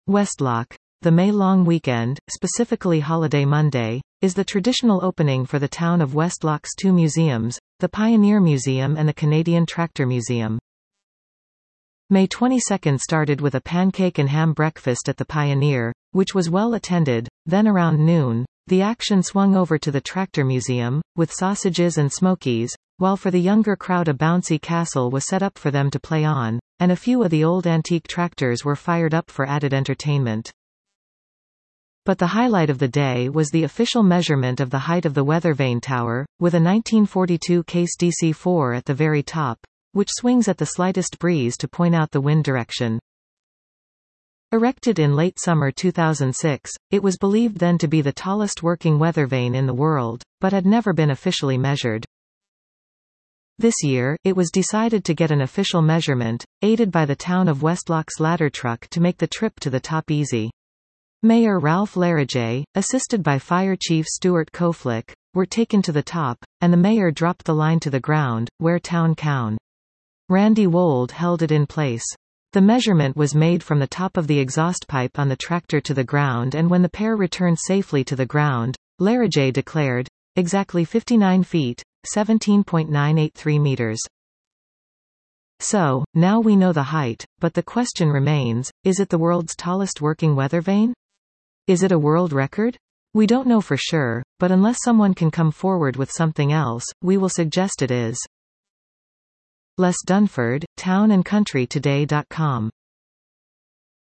Westlock. The May long weekend, specifically Holiday Monday, is the traditional opening for the town of Westlock's two museums, the Pioneer Museum and the Canadian Tractor Museum. May 22 started with a pancake and ham breakfast at the Pioneer, which was well attended. Then around noon, the action swung over to the Tractor Museum, with sausages and smokies, while for the younger crowd a bouncy castle was set up for them to play on, and a few of the old antique tractors were fired up for added entertainment. But the highlight of the day was the official measurement of the height of the Weathervane Tower, with a 1942 case DC-4 at the very top, which swings at the slightest breeze to point out the wind direction. Erected in late summer 2006, it was believed then to be the tallest working weathervane in the world, but had never been officially measured. This year, it was decided to get an official measurement, aided by the town of Westlock's ladder truck to make the trip to the top easy. Mayor Ralph Larrigay, assisted by Fire Chief Stuart Koflick, were taken to the top, and the mayor dropped the line to the ground, where town Cown. Randy Wold held it in place. The measurement was made from the top of the exhaust pipe on the tractor to the ground, and when the pair returned safely to the ground, Larrigay declared, exactly 59 feet, 17.983 meters. So, now we know the height, but the question remains, is it the world's tallest working weathervane? Is it a world record? We don't know for sure, but unless someone can come forward with something else, we will suggest it is. Les Dunford, townandcountrytoday.com